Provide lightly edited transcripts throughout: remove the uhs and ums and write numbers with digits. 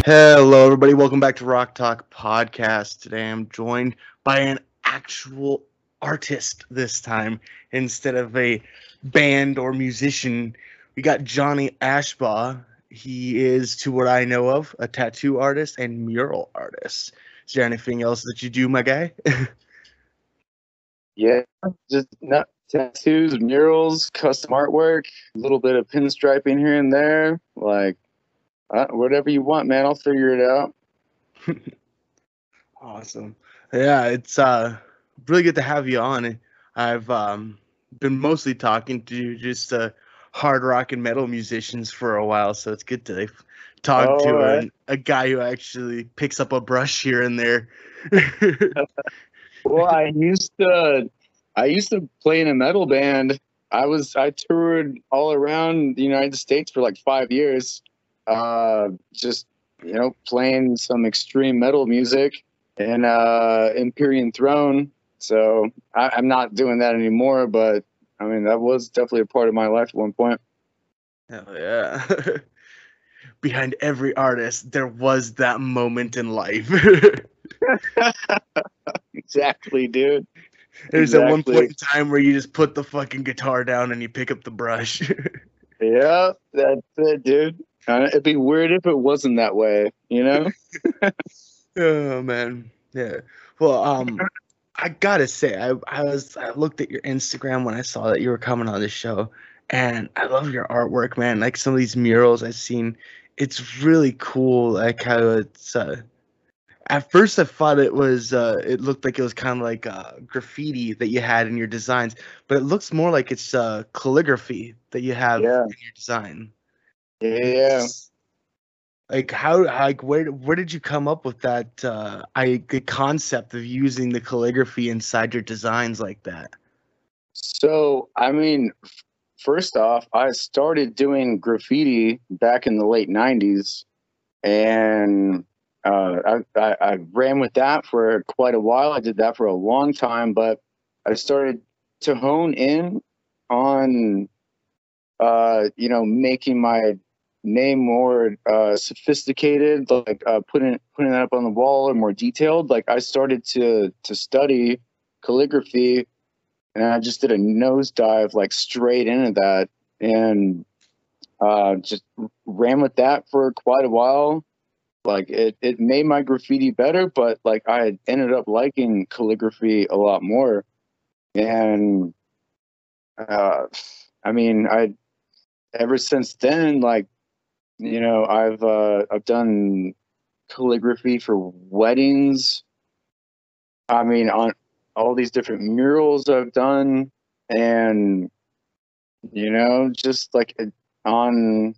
Hello, everybody. Welcome back to Rock Talk Podcast. Today I'm joined by an actual artist this time instead of a band or musician. We got Johnny Ashbaugh. He is, to what I know of, a tattoo artist and mural artist. Is there anything else that you do, my guy? Yeah, just not tattoos, murals, custom artwork, a little bit of pinstriping here and there. Like, whatever you want, man. I'll figure it out. Awesome. Yeah, it's really good to have you on. I've been mostly talking to just hard rock and metal musicians for a while, so it's good to talk All to right. a guy who actually picks up a brush here and there. Well, I used to play in a metal band. I toured all around the United States for like 5 years. Just playing some extreme metal music and Empyrean Throne. So I'm not doing that anymore, but I mean that was definitely a part of my life at one point. Hell yeah. Behind every artist, there was that moment in life. Exactly, dude. There's that one point Exactly. in time where you just put the fucking guitar down and you pick up the brush. Yeah, that's it, dude. It'd be weird if it wasn't that way, you know? Oh man, yeah. Well, I gotta say, I looked at your Instagram when I saw that you were coming on the show, and I love your artwork, man. Like some of these murals I've seen, it's really cool. Like how it's. At first, I thought it looked like it was kind of like graffiti that you had in your designs, but it looks more like it's calligraphy that you have Yeah, in your design. yeah. It's like how like where did you come up with that the concept of using the calligraphy inside your designs like that? So, I mean, first off, I started doing graffiti back in the late '90s, and I ran with that for quite a while. I did that for a long time, but I started to hone in on making my name more sophisticated, like putting that up on the wall or more detailed. Like I started to study calligraphy, and I just did a nosedive like straight into that, and just ran with that for quite a while. Like it made my graffiti better, but like I had ended up liking calligraphy a lot more, and uh, I mean, I ever since then, like I've done calligraphy for weddings. I mean, on all these different murals I've done, and just like on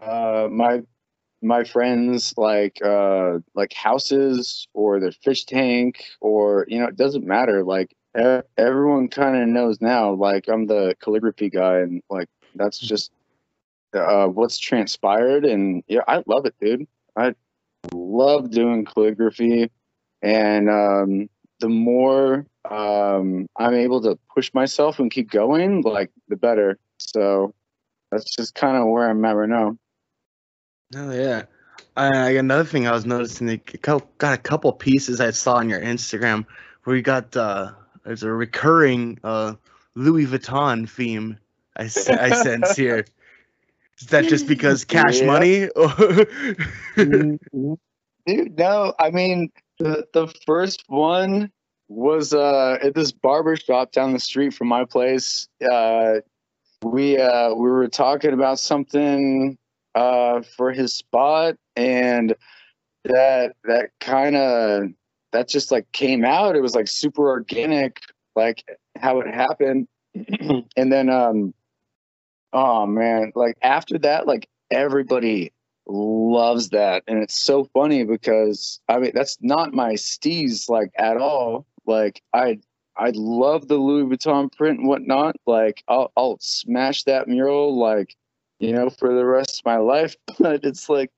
my friends like houses or their fish tank, or it doesn't matter. Like everyone kind of knows now. Like I'm the calligraphy guy, and like that's just what's transpired. And yeah, I love it, dude. I love doing calligraphy, and the more I'm able to push myself and keep going, like the better. So that's just kind of where I'm at right now. Oh yeah. Another thing I was noticing, got a couple pieces I saw on your Instagram where you got there's a recurring Louis Vuitton theme I sense here. Is that just because cash Yeah. money? Mhm. Dude, no, I mean the first one was at this barber shop down the street from my place. We were talking about something for his spot, and that kind of that just like came out. It was like super organic, like how it happened. And then oh man, like after that, like everybody loves that. And it's so funny because I mean that's not my steez like at all. Like I love the Louis Vuitton print and whatnot. Like I'll smash that mural like, for the rest of my life. But it's like,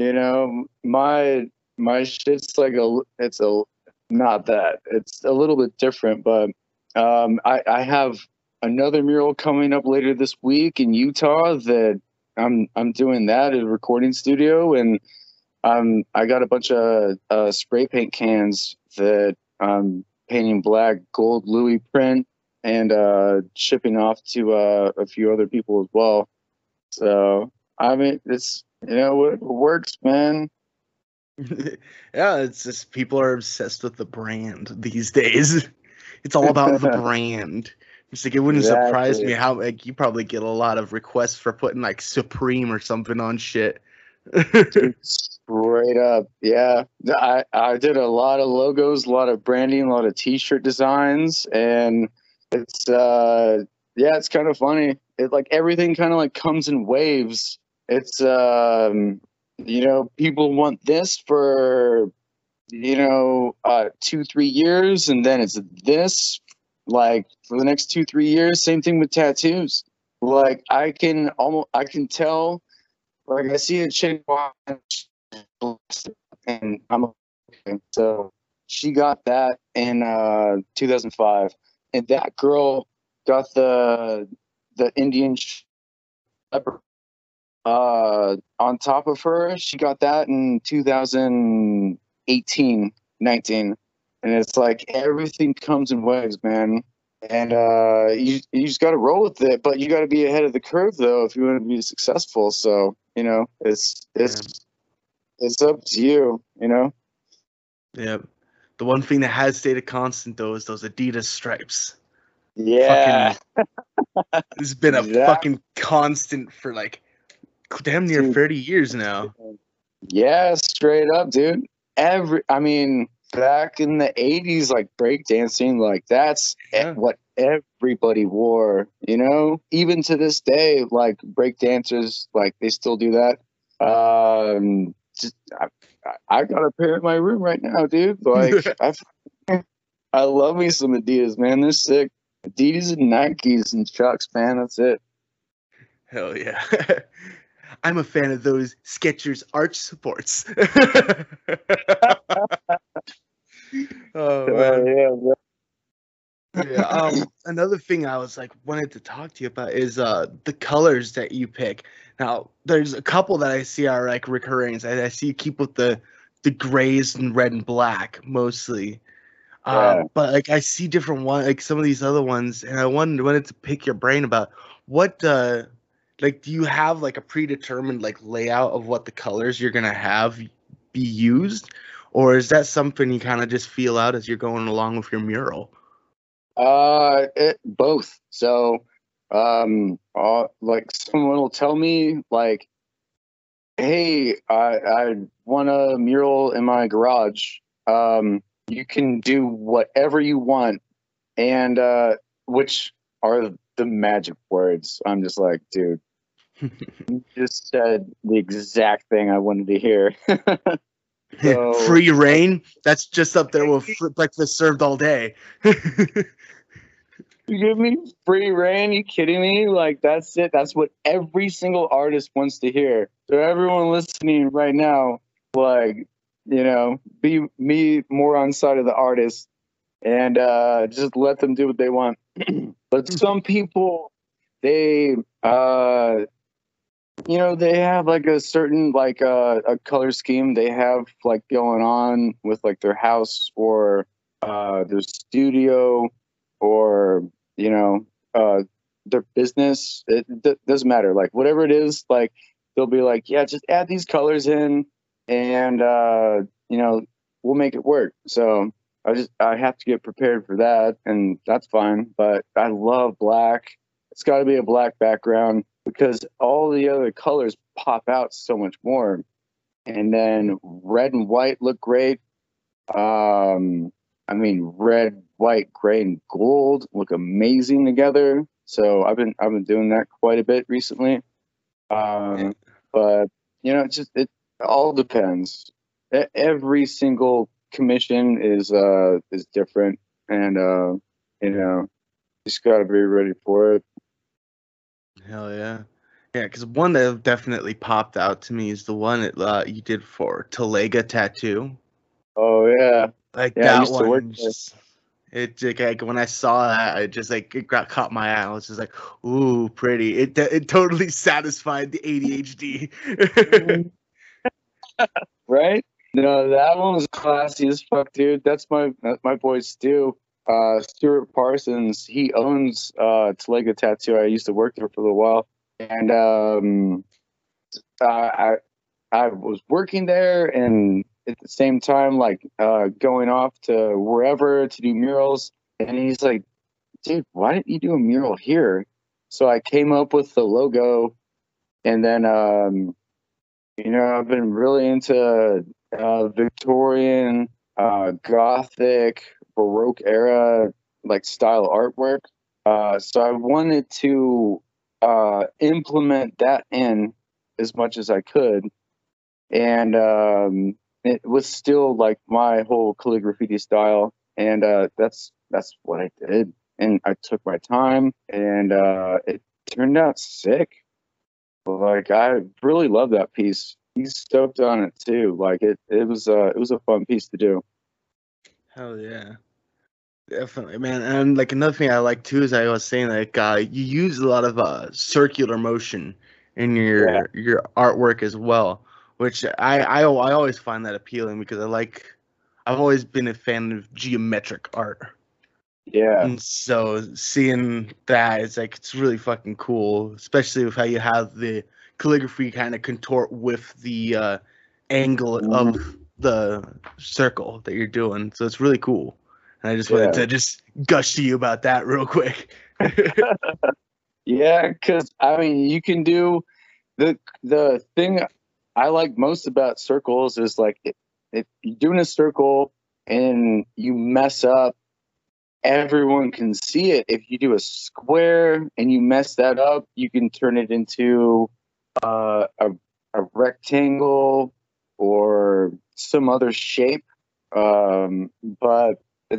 my shit's like it's a not that. It's a little bit different, but I have another mural coming up later this week in Utah that I'm doing that at a recording studio, and I got a bunch of spray paint cans that I'm painting black gold Louis print and shipping off to a few other people as well. So I mean, it's it works, man. Yeah, it's just people are obsessed with the brand these days. It's all about the brand. It's like it wouldn't surprise me Exactly. how like you probably get a lot of requests for putting like Supreme or something on shit. Dude, straight up. Yeah. I did a lot of logos, a lot of branding, a lot of t-shirt designs, and it's yeah, it's kind of funny. It like everything kind of like comes in waves. It's people want this for 2-3 years, and then it's this like for the next 2-3 years. Same thing with tattoos. Like I can tell, like I see a chick and I'm okay. So she got that in 2005, and that girl got the Indian leopard on top of her. She got that in 2018, 19, and it's like everything comes in waves, man. And you just got to roll with it, but you got to be ahead of the curve though if you want to be successful. So Yeah. it's up to you, you know. Yeah. The one thing that has stayed a constant though is those Adidas stripes. Yeah, Fucking it's been a exactly. fucking constant for like damn near 30 years now. Yeah, straight up, dude. I mean, back in the 80s, like breakdancing, like that's Yeah. what everybody wore, you know? Even to this day, like breakdancers, like they still do that. Just, I got a pair in my room right now, dude. Like, I love me some Adidas, man. They're sick. Adidas and Nikes and Chucks, man. That's it. Hell yeah. I'm a fan of those Skechers arch supports. Oh Oh, man. yeah, Yeah. Another thing I was like wanted to talk to you about is the colors that you pick. Now, there's a couple that I see are like recurring. I see you keep with the grays and red and black mostly. yeah. But like I see different one like some of these other ones, and I wanted to pick your brain about what like do you have like a predetermined like layout of what the colors you're gonna have be used, or is that something you kind of just feel out as you're going along with your mural? Both. So, like someone will tell me, like, "Hey, I want a mural in my garage. You can do whatever you want," and which are the magic words. I'm just like, dude, you just said the exact thing I wanted to hear. So, Free reign. That's just up there with breakfast served all day. you give me free reign? You kidding me? Like that's it. That's what every single artist wants to hear. So everyone listening right now, like, be me more on side of the artist and just let them do what they want. But some people, they they have like a certain like a color scheme they have like going on with like their house or their studio or you know uh their business. Doesn't matter, like whatever it is, like they'll be like, yeah, just add these colors in and we'll make it work. So I have to get prepared for that, and that's fine. But I love black. It's got to be a black background because all the other colors pop out so much more. And then red and white look great. I mean, red, white, gray, and gold look amazing together. So I've been doing that quite a bit recently. Yeah. But it all depends. Every single commission is different, and you know, just got to be ready for it. Hell yeah. Yeah, because one that definitely popped out to me is the one that you did for Talega Tattoo. Oh yeah, Like yeah. I that used to work one, there. it like when I saw that, I just like it got caught my eye. I was just like, "Ooh, pretty!" It totally satisfied the ADHD. Right? No, that one was classy as fuck, dude. That's my boy Stu. Stuart Parsons. He owns Talega Tattoo. I used to work there for a little while, and I was working there, and at the same time, like going off to wherever to do murals. And he's like, "Dude, why didn't you do a mural here?" So I came up with the logo, and then I've been really into Victorian, Gothic, Baroque era like style artwork. So I wanted to implement that in as much as I could, and it was still like my whole calligraphy style, and that's what I did, and I took my time, and it turned out sick. Like I really love that piece. He's stoked on it too. Like it was a fun piece to do. Hell yeah. Definitely, man. And like another thing I like too is I was saying like you use a lot of circular motion in your artwork as well, which I always find that appealing because I've always been a fan of geometric art. Yeah. And so seeing that, it's really fucking cool, especially with how you have the calligraphy kind of contort with the angle of the circle that you're doing. So it's really cool. And I just wanted to just gush to you about that real quick. Yeah, because I mean, you can do the thing I like most about circles is like if you're doing a circle and you mess up, everyone can see it. If you do a square and you mess that up, you can turn it into a rectangle or some other shape. But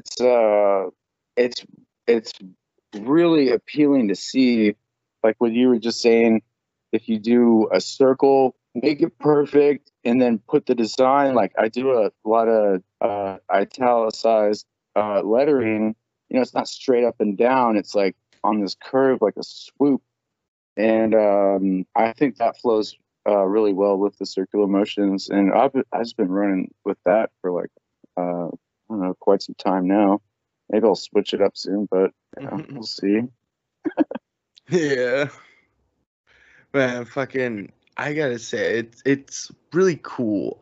it's really appealing to see, like what you were just saying. If you do a circle, make it perfect, and then put the design. Like I do a lot of italicized lettering. It's not straight up and down. It's like on this curve, like a swoop. And I think that flows really well with the circular motions. And I've just been running with that for like, I don't know, quite some time now. Maybe I'll switch it up soon, but we'll see. Yeah. Man, fucking, I gotta say, it's really cool.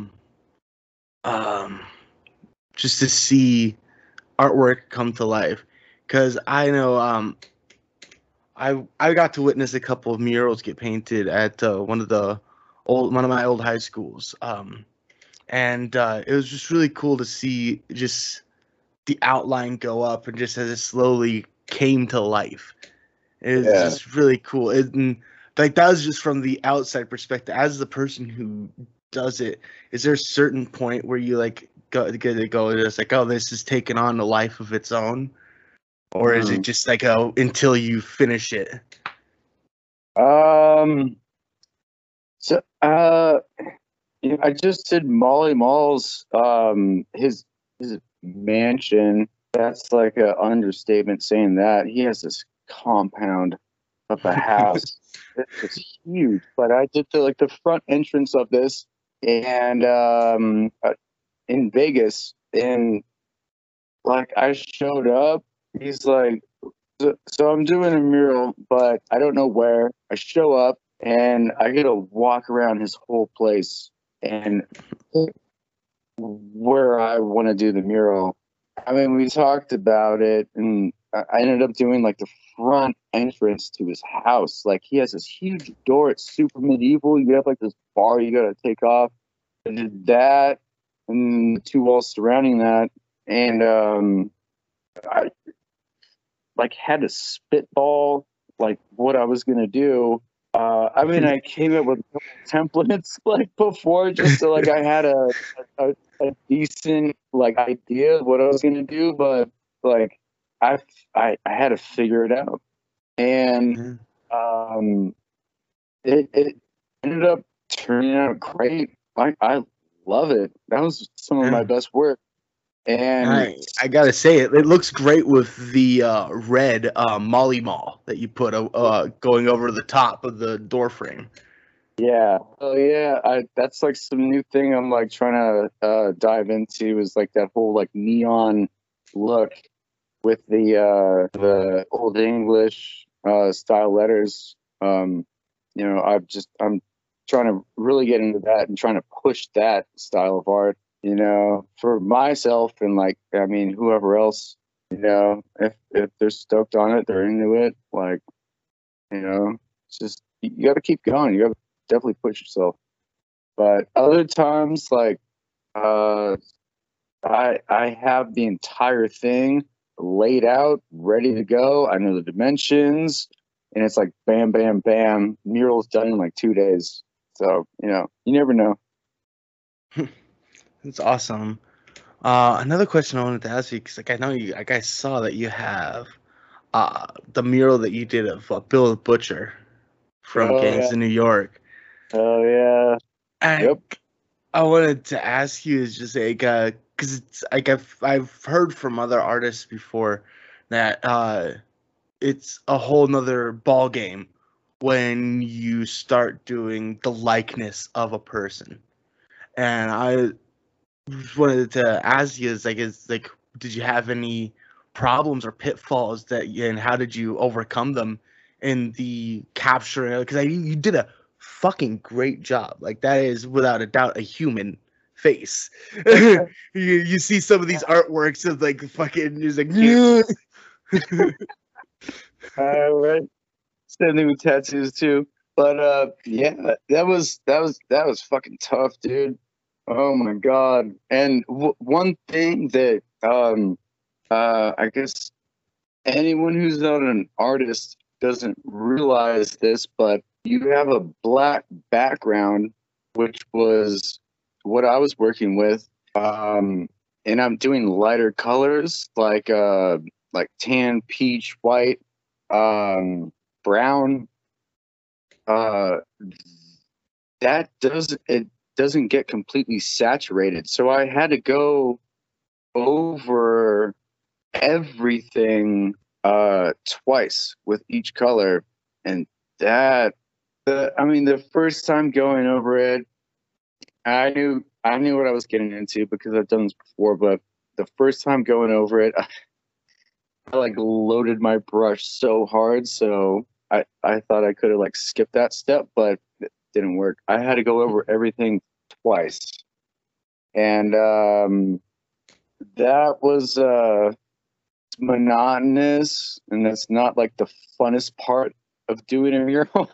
Just to see artwork come to life, because I know I got to witness a couple of murals get painted at one of my old high schools, and it was just really cool to see just the outline go up and just as it slowly came to life. It was just really cool. And like that was just from the outside perspective. As the person who does it, is there a certain point where you like go just like, oh, this is taking on a life of its own? Or is it just like until you finish it? So I just did Molly Mall's his mansion. That's like an understatement saying that. He has this compound of a house. It's huge. But I did the front entrance of this and in Vegas, and like I showed up. He's like, so I'm doing a mural, but I don't know where. I show up and I get to walk around his whole place and where I want to do the mural. I mean, we talked about it, and I ended up doing like the front entrance to his house. Like he has this huge door. It's super medieval. You have like this bar you got to take off. I did that, and the two walls surrounding that, and I like had to spitball like what I was gonna do. I mean, I came up with templates like before, just so like I had a decent like idea of what I was gonna do, but like I had to figure it out, and it ended up turning out great. I love it. That was some of my best work. And I gotta say it looks great with the red Molly Mall that you put going over the top of the door frame. Yeah. Oh yeah. That's like some new thing I'm like trying to dive into is like that whole like neon look with the old English style letters. I'm trying to really get into that and trying to push that style of art, for myself and like I mean whoever else, if they're stoked on it, they're into it, like, it's just you got to keep going. You got to definitely push yourself. But other times, like, uh, I have the entire thing laid out, ready to go. I know the dimensions, and it's like bam, bam, bam. Mural's done in like 2 days. So you never know. It's awesome. Another question I wanted to ask you, because like I know you, like I saw that you have the mural that you did of Bill the Butcher from Oh Gangs yeah. in New York. Oh yeah. And Yep. I wanted to ask you is just like because it's like I've heard from other artists before that it's a whole nother ball game when you start doing the likeness of a person. And I just wanted to ask you is like did you have any problems or pitfalls and how did you overcome them in the capture? Because you did a fucking great job. Like that is without a doubt a human face. You see some of these artworks of like fucking just like Right. Sending with tattoos too. But yeah, that was fucking tough, dude. Oh my god. And one thing that I guess anyone who's not an artist doesn't realize this, but you have a black background, which was what I was working with. And I'm doing lighter colors like tan, peach, white, brown. Uh, that doesn't get completely saturated. So I had to go over everything twice with each color, and that I mean the first time going over it, I knew what I was getting into because I've done this before, but the first time going over it, I like loaded my brush so hard, so I thought I could have like skipped that step, but it didn't work. I had to go over everything twice, and that was monotonous, and that's not like the funnest part of doing a mural.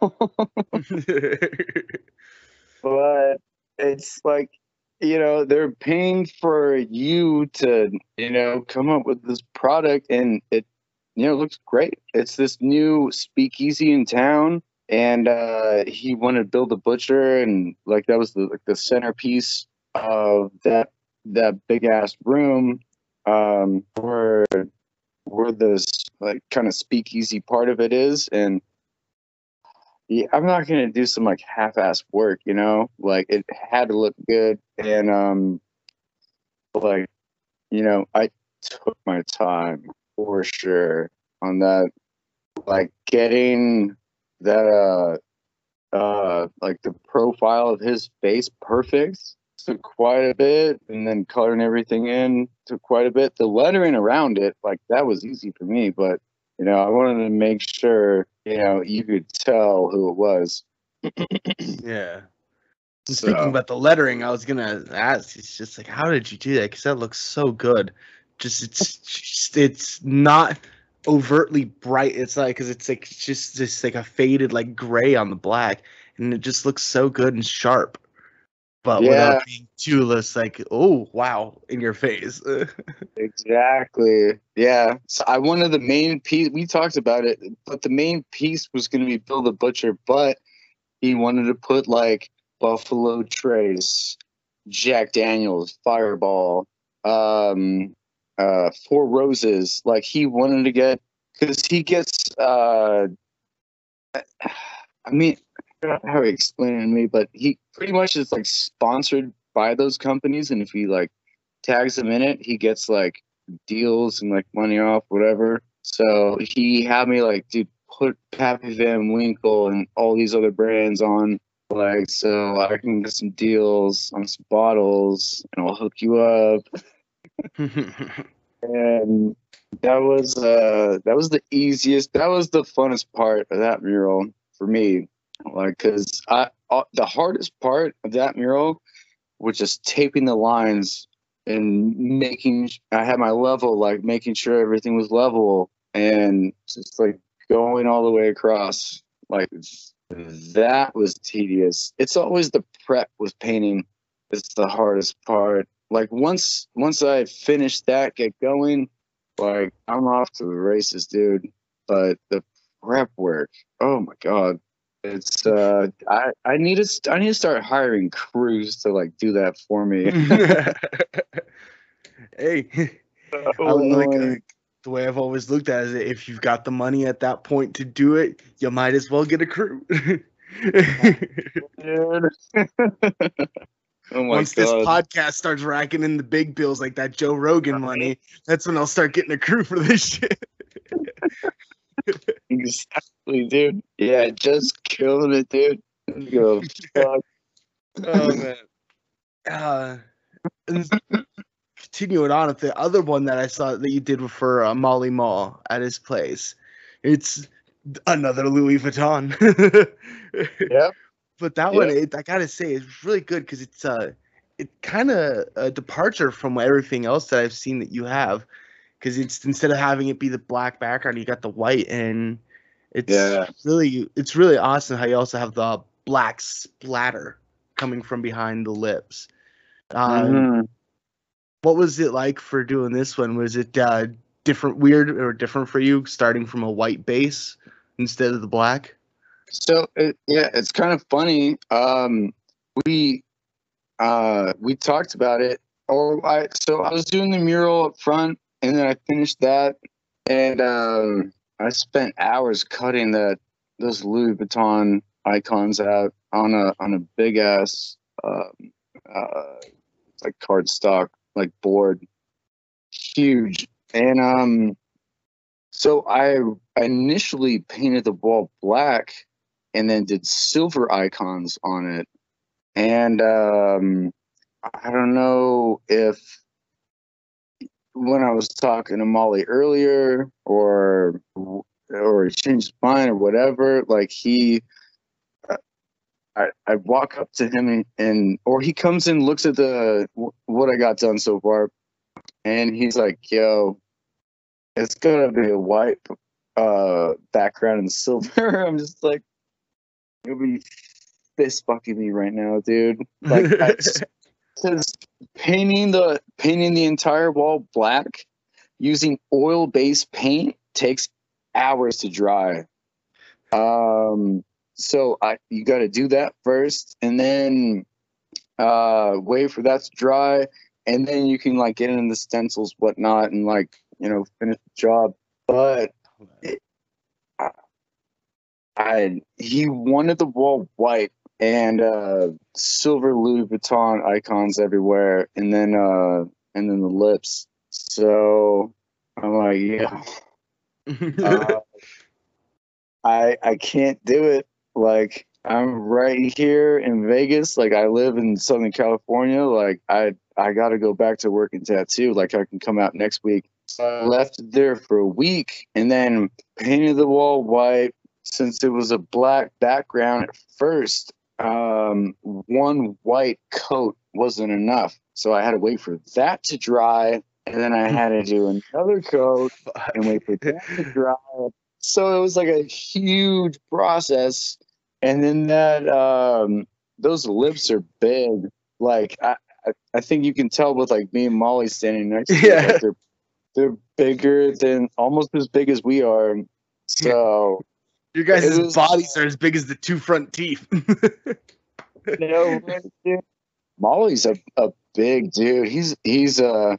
But it's like, they're paying for you to, come up with this product, and it, looks great. It's this new speakeasy in town, and he wanted to build a butcher, and like that was the centerpiece of that big ass room, where this like kind of speakeasy part of it is. And yeah, I'm not gonna do some like half-ass work, like it had to look good. And like, I took my time for sure on that, like getting that like the profile of his face perfect took quite a bit, and then coloring everything in took quite a bit. The lettering around it, like that was easy for me, but I wanted to make sure you could tell who it was. Yeah. And speaking So about the lettering, I was gonna ask. It's just like, how did you do that? Because that looks so good. It's not overtly bright. It's like because it's like just like a faded like gray on the black, and it just looks so good and sharp, but yeah, without being too less like, oh wow, in your face. exactly. Yeah. So I wanted the main piece. We talked about it, but the main piece was going to be Bill the Butcher, but he wanted to put like Buffalo Trace, Jack Daniels, Fireball, Four Roses. Like he wanted to get, because he gets I mean, I don't know how he explained it to me, but he pretty much is like sponsored by those companies, and if he like tags them in it, he gets like deals and like money off, whatever. So he had me like, dude, put Pappy Van Winkle and all these other brands on Like, so I can get some deals on some bottles, and I'll hook you up. And that was the easiest. That was the funnest part of that mural for me. Like, cause the hardest part of that mural was just taping the lines and making. I had my level, like making sure everything was level, and just like going all the way across. Like, that was tedious. It's always the prep with painting. It's the hardest part. Like, once I finish that, get going, like, I'm off to the races, dude. But the prep work, oh my god, it's I need to start hiring crews to like do that for me. Hey, I Oh, like the way I've always looked at it. If you've got the money at that point to do it, you might as well get a crew. dude. Oh my Once this god. podcast starts racking in the big bills like that Joe Rogan money, that's when I'll start getting a crew for this shit. Exactly, dude. Yeah, just killing it, dude. Go fuck. Oh man. And continuing on with the other one that I saw that you did for Molly Mall at his place, it's another Louis Vuitton. Yep. But that one, I gotta say, it's really good because it's it kind of a departure from everything else that I've seen that you have. Because it's instead of having it be the black background, you got the white, and it's really awesome how you also have the black splatter coming from behind the lips. What was it like for doing this one? Was it different for you, starting from a white base instead of the black? So it's kind of funny. We talked about it. So I was doing the mural up front, and then I finished that, and I spent hours cutting those Louis Vuitton icons out on a big ass like cardstock like board, huge. And so I initially painted the wall black, and then did silver icons on it. And I don't know if when I was talking to Molly earlier, or he changed his mind or whatever. Like, I walk up to him, or he comes in, looks at what I got done so far, and he's like, "Yo, it's gonna be a white background and silver." I'm just like, you'll be fist fucking me right now, dude. Like, because painting the entire wall black using oil-based paint takes hours to dry. So you got to do that first, and then wait for that to dry, and then you can like get in the stencils, whatnot, and like, finish the job. But he wanted the wall white and silver Louis Vuitton icons everywhere, and then the lips. So I'm like, yeah, I can't do it. Like, I'm right here in Vegas. Like, I live in Southern California. Like, I got to go back to working tattoo. Like, I can come out next week. So I left there for a week, and then painted the wall white. Since it was a black background at first, one white coat wasn't enough. So I had to wait for that to dry, and then I had to do another coat and wait for that to dry. So it was like a huge process. And then those lips are big. Like, I think you can tell with like me and Molly standing next to each other. They're bigger than, almost as big as we are. So your guys' bodies are as big as the two front teeth. Molly's a big dude. He's a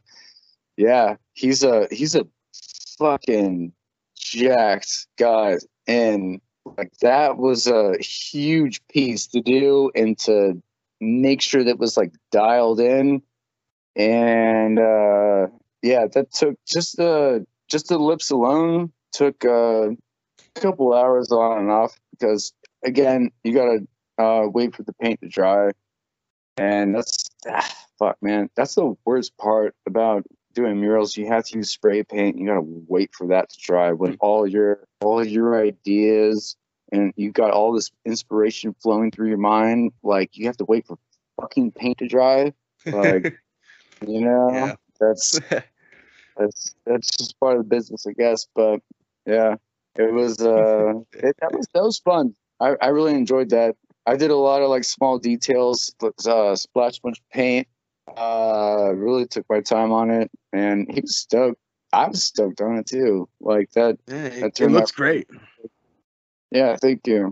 fucking jacked guy, and like, that was a huge piece to do and to make sure that was like dialed in. And that took just the lips alone took a couple hours on and off, because again, you gotta wait for the paint to dry. And that's fuck, man. That's the worst part about doing murals. You have to use spray paint. You gotta wait for that to dry. When all your ideas and you got all this inspiration flowing through your mind, like you have to wait for fucking paint to dry. Like, Yeah. that's just part of the business, I guess. But yeah, it was that was fun. I really enjoyed that. I did a lot of like small details, splash a bunch of paint. Really took my time on it, and he was stoked. I was stoked on it too. Like that. Yeah, That it turned looks out great. Yeah, thank you.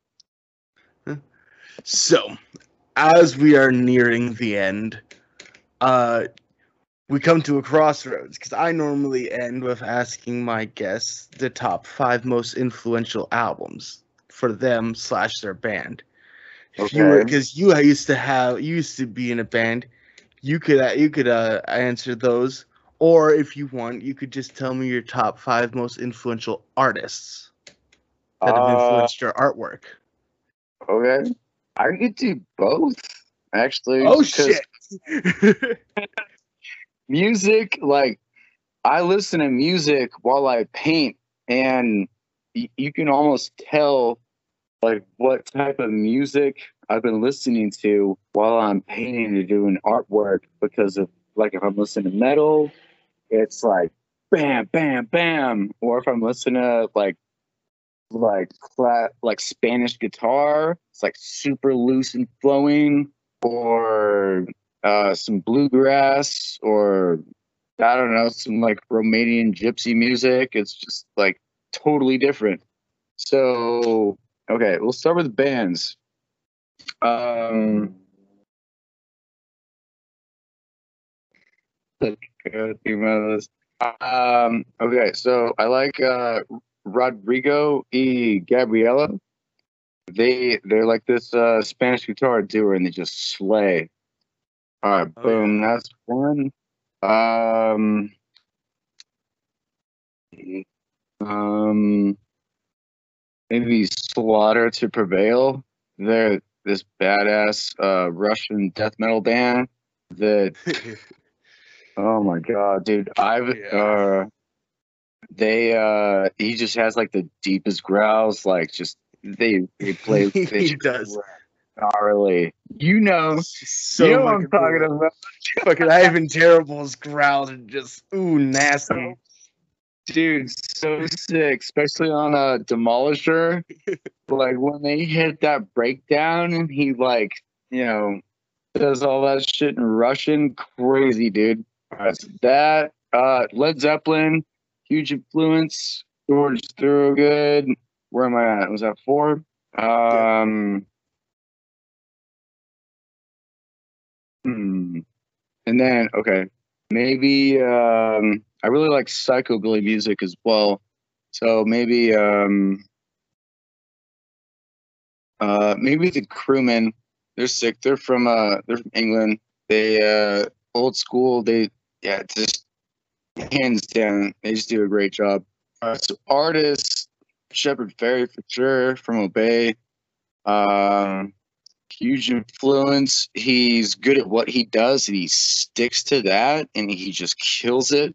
So, as we are nearing the end, we come to a crossroads because I normally end with asking my guests the top 5 most influential albums for them / their band. If you were, Okay. because you used to be in a band, you could answer those, or if you want, you could just tell me your top 5 most influential artists that have influenced your artwork. Okay. I could do both, actually. Oh 'cause shit! music, like I listen to music while I paint, and you can almost tell like what type of music I've been listening to while I'm painting or doing artwork, because of like if I'm listening to metal, it's like bam, bam, bam, or if I'm listening to like Spanish guitar, it's like super loose and flowing, or some bluegrass, or I don't know, some like Romanian gypsy music. It's just like totally different. So, okay, we'll start with bands. Um, okay, so I like Rodrigo y Gabriela. They're like this Spanish guitar duo, and they just slay. All right, Oh yeah. boom, that's one. Um, um, maybe Slaughter to Prevail. They're this badass Russian death metal band that oh my god, dude. Yeah. He just has like the deepest growls, like just they play He bitch does. gnarly. You know So what I'm fucking talking brutal. about. Fucking Ivan Terrible's growls are just nasty. Dude, so sick, especially on a Demolisher. Like when they hit that breakdown and he like, does all that shit in Russian, crazy, dude. All right, so that Led Zeppelin, huge influence. George Thorogood. Where am I at? Was that 4? Yep. And then okay, maybe I really like psychobilly music as well. So maybe maybe the Crewmen. They're sick. They're from England. They old school. They just hands down. They just do a great job. So artists, Shepard Fairey for sure from Obey. Huge influence. He's good at what he does, and he sticks to that, and he just kills it.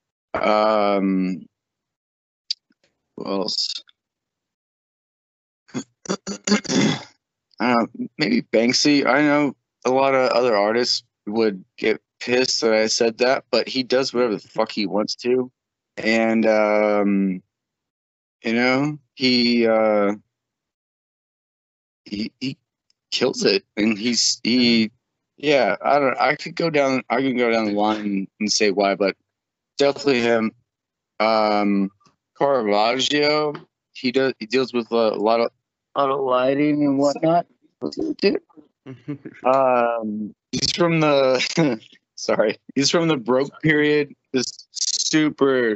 Who else? Maybe Banksy. I know a lot of other artists would get pissed that I said that, but he does whatever the fuck he wants to, and he kills it, and yeah. I could go down the line and say why, but definitely him. Caravaggio. He deals with a lot of lighting and whatnot. Dude. He's from the he's from the Baroque period. This super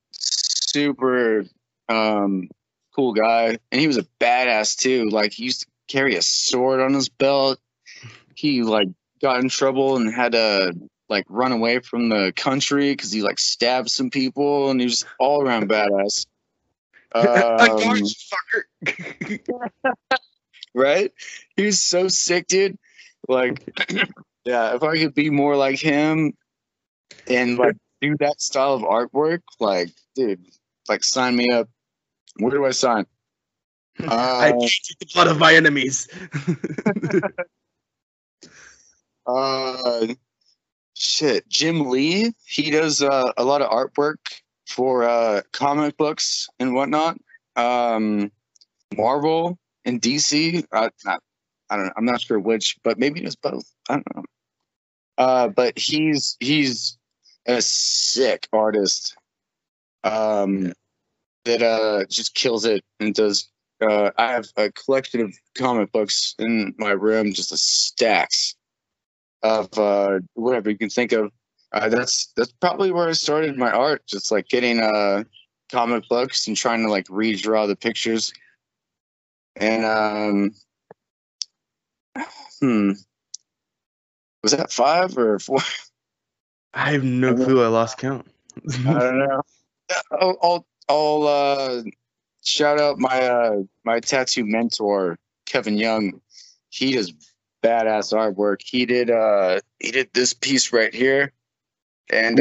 cool guy, and he was a badass too. Like he used to carry a sword on his belt. He like got in trouble and had to like run away from the country because he like stabbed some people, and he was all around badass. I got you, fucker. Right? He's so sick, dude. Like, yeah, if I could be more like him and like do that style of artwork, like, dude, like sign me up. Where do I sign? I can't take the blood of my enemies. Shit, Jim Lee. He does a lot of artwork for comic books and whatnot. Marvel and DC. I don't know. I'm not sure which, but maybe he does both. I don't know. But he's a sick artist. That just kills it and does. I have a collection of comic books in my room, just a stacks of whatever you can think of. That's probably where I started my art, just like getting comic books and trying to like redraw the pictures. And was that 5 or 4? I have no clue. I lost count. I don't know. I'll shout out my tattoo mentor, Kevin Young. He does badass artwork. He did this piece right here, and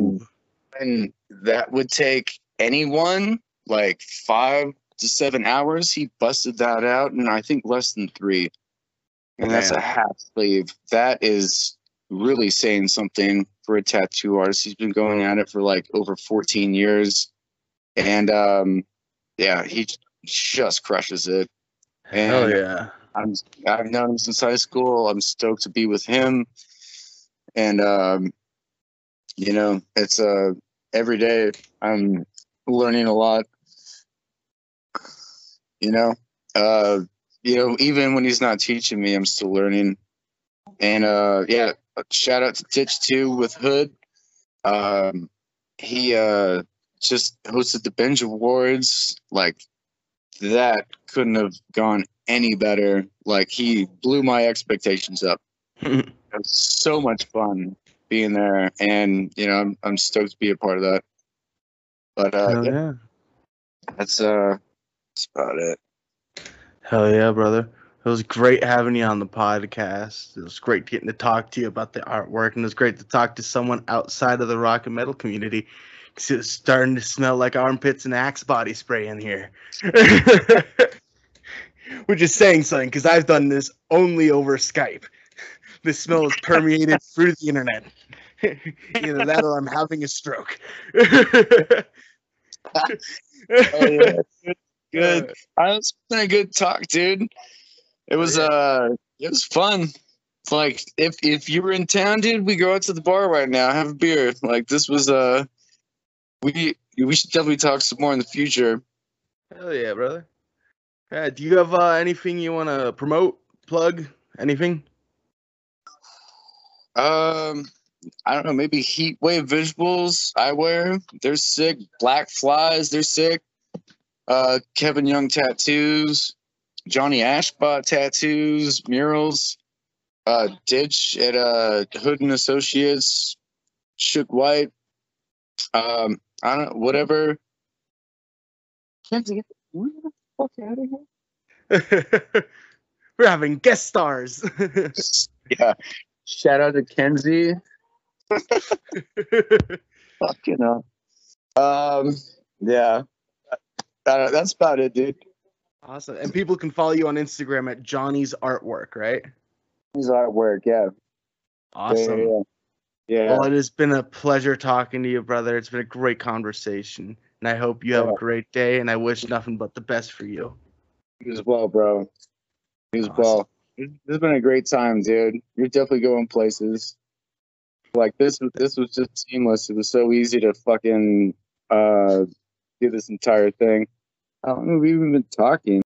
that would take anyone like 5 to 7 hours. He busted that out in I think less than 3, and that's a half sleeve. That is really saying something for a tattoo artist. He's been going at it for like over 14 years, and yeah, he just crushes it. And hell yeah. I've known him since high school. I'm stoked to be with him, and you know, it's every day I'm learning a lot. You know, even when he's not teaching me, I'm still learning. And yeah, shout out to Titch too with Hood. He just hosted the Binge Awards. Like, that couldn't have gone any better. Like, he blew my expectations up. It was so much fun being there, and you know, I'm stoked to be a part of that. But yeah, that's about it. Hell yeah, brother. It was great having you on the podcast. It was great getting to talk to you about the artwork, and it was great to talk to someone outside of the rock and metal community. Because it's starting to smell like armpits and Axe body spray in here. Which is saying something, because I've done this only over Skype. The smell is permeated through the internet. Either that or I'm having a stroke. Oh yeah, good. It's been a good talk, dude. It was fun. It's like if you were in town, dude, we go out to the bar right now, have a beer. Like, this was we should definitely talk some more in the future. Hell yeah, brother. Do you have anything you want to promote, plug, anything? I don't know, maybe Heatwave Visuals Eyewear. They're sick. Black Flies, they're sick. Kevin Young Tattoos, Johnny Ashbot Tattoos, Murals, Ditch at Hood and Associates, Shook White. I don't know, whatever. Can't get the fuck out of here. We're having guest stars. Yeah. Shout out to Kenzie. Fucking hell. Yeah. That's about it, dude. Awesome. And people can follow you on Instagram at Johnny's Artwork, right? His artwork, yeah. Awesome. Yeah. Well, it has been a pleasure talking to you, brother. It's been a great conversation. And I hope you have a great day, and I wish nothing but the best for you. You as well, bro. You as well. This has been a great time, dude. You're definitely going places. Like, this was just seamless. It was so easy to fucking do this entire thing. How long have we even been talking?